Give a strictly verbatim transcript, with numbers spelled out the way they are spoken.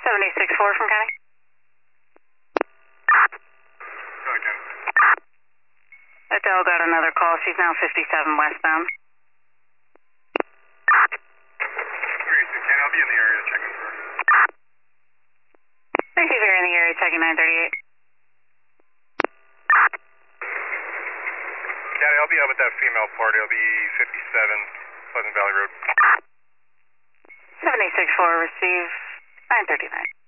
seven eight six four from County. Go again. Adele got another call. She's now fifty-seven westbound. three six, County, I'll be in the area checking for. Receiver in the area checking nine thirty-eight. County, I'll be out with that female party. I'll be fifty-seven Pleasant Valley Road. seven eight six four, receive nine thirty-nine.